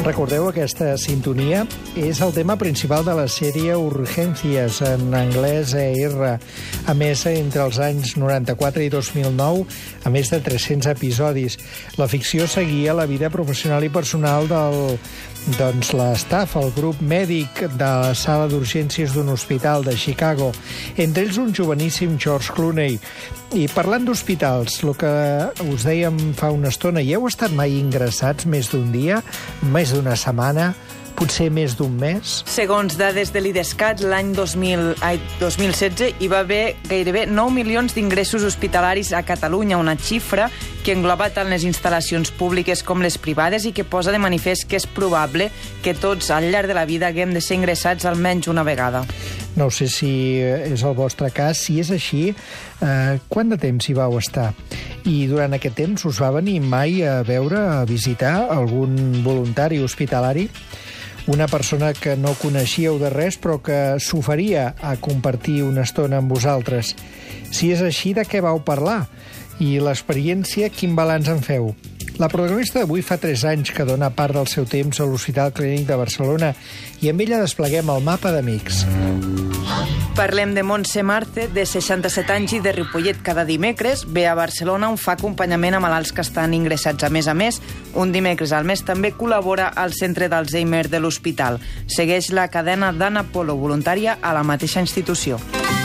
Recordeu, aquesta sintonia és el tema principal de la sèrie Urgències, en anglès ER. A més, entre els anys 94 i 2009, a més de 300 episodis. La ficció seguia la vida professional i personal del l'estaf, el grup mèdic de la sala d'urgències d'un hospital de Chicago. Entre ells un joveníssim George Clooney. I parlant d'hospitals, el que us dèiem fa una estona, hi heu estat mai ingressats més d'un dia, més d'una setmana, potser més d'un mes? Segons dades de l'IDESCAT, l'any 2016 hi va haver gairebé 9 milions d'ingressos hospitalaris a Catalunya, una xifra que engloba tant les instal·lacions públiques com les privades i que posa de manifest que és probable que tots al llarg de la vida haguem de ser ingressats almenys una vegada. No sé si és el vostre cas. Si és així, quant de temps hi vau estar? I durant aquest temps us va venir mai a veure, a visitar algun voluntari hospitalari? Una persona que no coneixíeu de res però que s'oferia a compartir una estona amb vosaltres. Si és així, de què vau parlar? I l'experiència, quin balanç en feu? La protagonista d'avui fa 3 anys que dona part del seu temps a l'Hospital Clínic de Barcelona i amb ella despleguem el mapa d'amics. Parlem de Montse Marce, de 67 anys i de Ripollet. Cada dimecres ve a Barcelona on fa acompanyament a malalts que estan ingressats. A més, un dimecres al mes també col·labora al centre d'Alzheimer de l'hospital. Segueix la cadena d'Anna Polo, voluntària a la mateixa institució.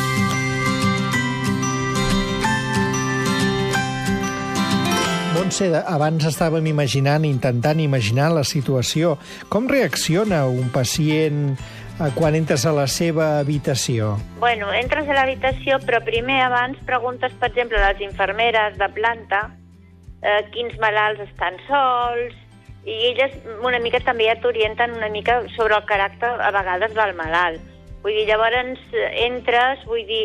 Montse, abans estàvem intentant imaginar la situació. Com reacciona un pacient quan entres a la seva habitació? Bueno, entres a l'habitació, però primer abans preguntes, per exemple, a les infermeres de planta quins malalts estan sols, i elles una mica també ja t'orienten una mica sobre el caràcter a vegades del malalt. Vull dir, llavors entres, vull dir,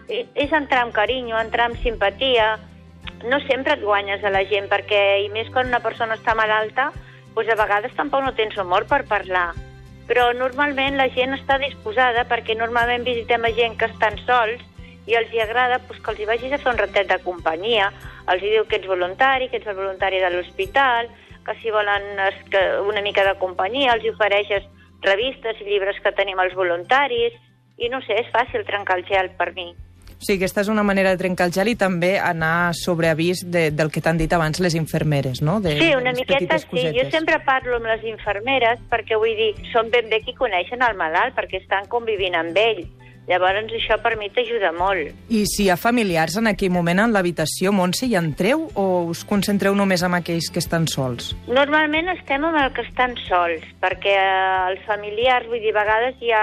és entrar amb carinyo, entrar amb simpatia. No sempre et guanyes a la gent, perquè, i més quan una persona està malalta, doncs a vegades tampoc no tens humor per parlar. Però normalment la gent està disposada, perquè normalment visitem a gent que estan sols i els hi agrada que els hi vagis a fer un ratet de companyia. Els hi diu que ets voluntari, que ets el voluntari de l'hospital, que si volen una mica de companyia els hi ofereixes revistes i llibres que tenim els voluntaris. I no sé, és fàcil trencar el gel per mi. Sí, aquesta és una manera de trencar el gel i també anar sobre avís del que t'han dit abans les infermeres, no? Sí, una miqueta sí. Jo sempre parlo amb les infermeres perquè, vull dir, són ben bé qui coneixen el malalt perquè estan convivint amb ell. Llavors això per mi t'ajuda molt. I si hi ha familiars en aquell moment en l'habitació, Montse, hi entreu o us concentreu només amb aquells que estan sols? Normalment estem amb els que estan sols, perquè els familiars, vull dir, a vegades hi ha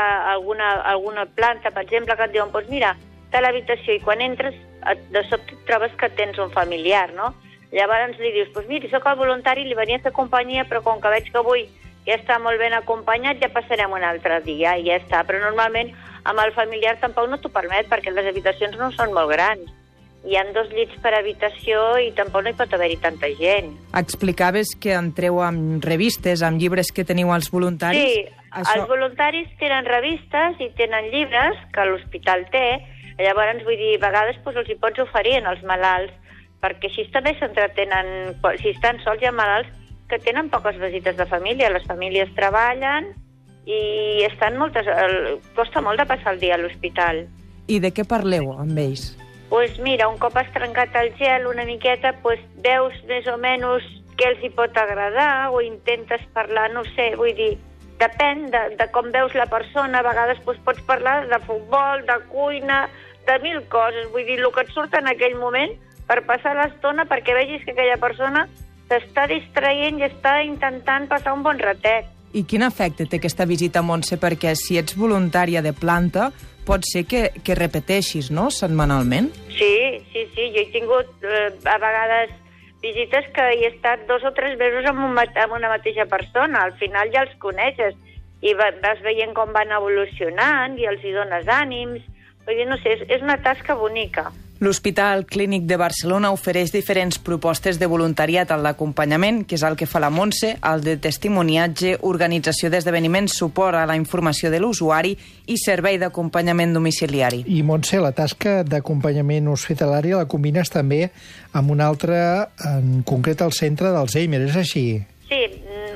alguna planta, per exemple, que et diuen, doncs mira, a l'habitació, i quan entres de sobte et trobes que tens un familiar, no? Llavors li dius, doncs mira, soc el voluntari, li venia a fer companyia, però com que veig que avui ja està molt ben acompanyat, ja passarem un altre dia i ja està. Però normalment amb el familiar tampoc no t'ho permet, perquè les habitacions no són molt grans. Hi ha 2 llits per habitació i tampoc no hi pot haver-hi tanta gent. Explicaves que entreu amb revistes, amb llibres que teniu als voluntaris? Sí, els voluntaris tenen revistes i tenen llibres que l'hospital té. Llavors, vull dir, a vegades els hi pots oferir als malalts, perquè així també s'entretenen. Si estan sols, hi ha malalts que tenen poques visites de família. Les famílies treballen i costa molt de passar el dia a l'hospital. I de què parleu amb ells? Doncs mira, un cop has trencat el gel una miqueta, veus més o menys què els hi pot agradar o intentes parlar, no sé, vull dir, depèn de com veus la persona. A vegades pots parlar de futbol, de cuina, de 1000 coses. Vull dir, el que et surt en aquell moment per passar l'estona, perquè vegis que aquella persona s'està distraient i està intentant passar un bon ratet. I quin efecte té aquesta visita, Montse? Perquè si ets voluntària de planta, pot ser que repeteixis, no?, setmanalment? Sí. Jo he tingut a vegades visites que he estat 2 o 3 mesos amb una mateixa persona. Al final ja els coneixes i vas veient com van evolucionant i els hi dones ànims. Vull dir, no sé, és una tasca bonica. L'Hospital Clínic de Barcelona ofereix diferents propostes de voluntariat en l'acompanyament, que és el que fa la Montse, el de testimoniatge, organització d'esdeveniments, suport a la informació de l'usuari i servei d'acompanyament domiciliari. I, Montse, la tasca d'acompanyament hospitalari la combines també amb una altra, en concret el centre d'Alzheimer, és així? Sí,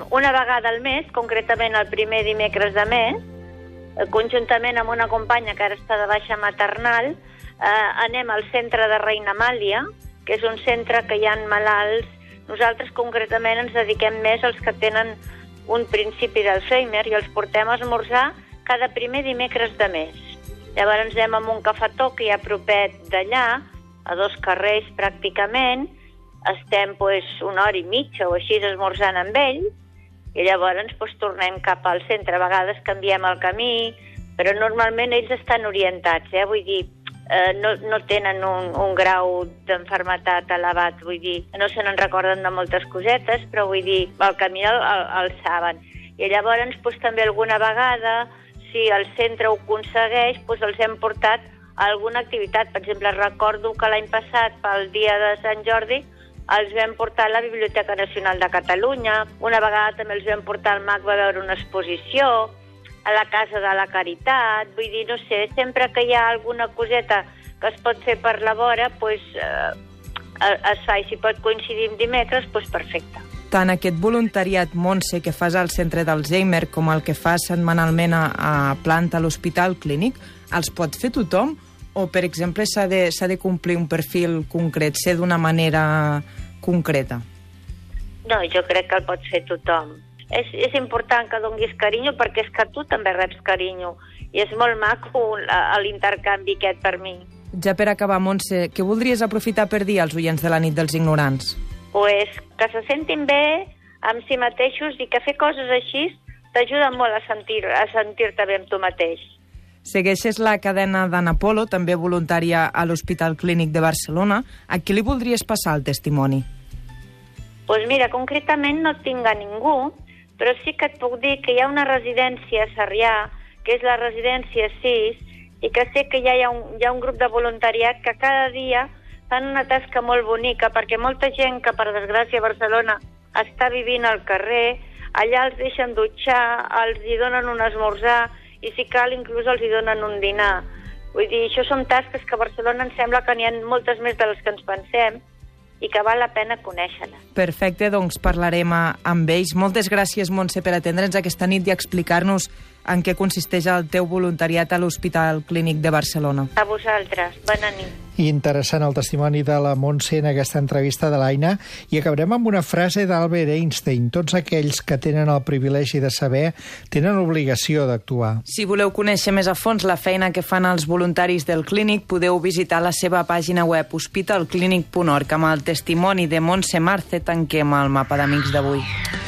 una vegada al mes, concretament el primer dimecres de mes, conjuntament amb una companya que ara està de baixa maternal, anem al centre de Reina Amàlia, que és un centre que hi ha malalts. Nosaltres concretament ens dediquem més als que tenen un principi d'Alzheimer i els portem a esmorzar cada primer dimecres de mes. Llavors anem a un cafetó que hi ha propet d'allà, a 2 carrers pràcticament, estem una hora i mitja o així esmorzant amb ells, i llavors tornem cap al centre. A vegades canviem el camí, però normalment ells estan orientats, vull dir, no tenen un grau d'enfermetat elevat, vull dir, no se n'en recorden de moltes cosetes, però vull dir, el camí el saben. I llavors també alguna vegada, si el centre ho aconsegueix, els hem portat a alguna activitat. Per exemple, recordo que l'any passat, pel dia de Sant Jordi, els vam portar a la Biblioteca Nacional de Catalunya, una vegada també els vam portar al MAC a veure una exposició, a la Casa de la Caritat, vull dir, no sé, sempre que hi ha alguna coseta que es pot fer per la vora, es fa, i si pot coincidir amb dimecres, perfecte. Tant aquest voluntariat, Montse, que fas al centre d'Alzheimer, com el que fas setmanalment a planta a l'Hospital Clínic, els pot fer tothom? O, per exemple, s'ha de complir un perfil concret, ser d'una manera concreta? No, jo crec que el pot fer tothom. És important que donis carinyo perquè és que tu també reps carinyo i és molt maco l'intercanvi aquest per mi. Ja per acabar, Montse, què voldries aprofitar per dir als oients de la nit dels ignorants? Que se sentin bé amb si mateixos i que fer coses així t'ajuda molt a sentir-te bé amb tu mateix. Segueixes la cadena d'Anna Polo, també voluntària a l'Hospital Clínic de Barcelona. A qui li voldries passar el testimoni? Doncs mira, concretament no tinc a ningú, però sí que et puc dir que hi ha una residència a Sarrià, que és la residència 6, i que sé que ja hi ha un grup de voluntariat que cada dia fan una tasca molt bonica, perquè molta gent que, per desgràcia, a Barcelona està vivint al carrer, allà els deixen dutxar, els hi donen un esmorzar, i si cal inclús els hi donen un dinar. Vull dir, això són tasques que a Barcelona em sembla que n'hi ha moltes més de les que ens pensem i que val la pena conèixer-les. Perfecte, doncs parlarem amb ells. Moltes gràcies, Montse, per atendre'ns aquesta nit i explicar-nos en què consisteix el teu voluntariat a l'Hospital Clínic de Barcelona. A vosaltres. Bona nit. Interessant el testimoni de la Montse en aquesta entrevista de l'Aina. I acabarem amb una frase d'Albert Einstein. Tots aquells que tenen el privilegi de saber tenen obligació d'actuar. Si voleu conèixer més a fons la feina que fan els voluntaris del Clínic, podeu visitar la seva pàgina web hospitalclinic.org. Amb el testimoni de Montse Marce tanquem el mapa d'amics d'avui.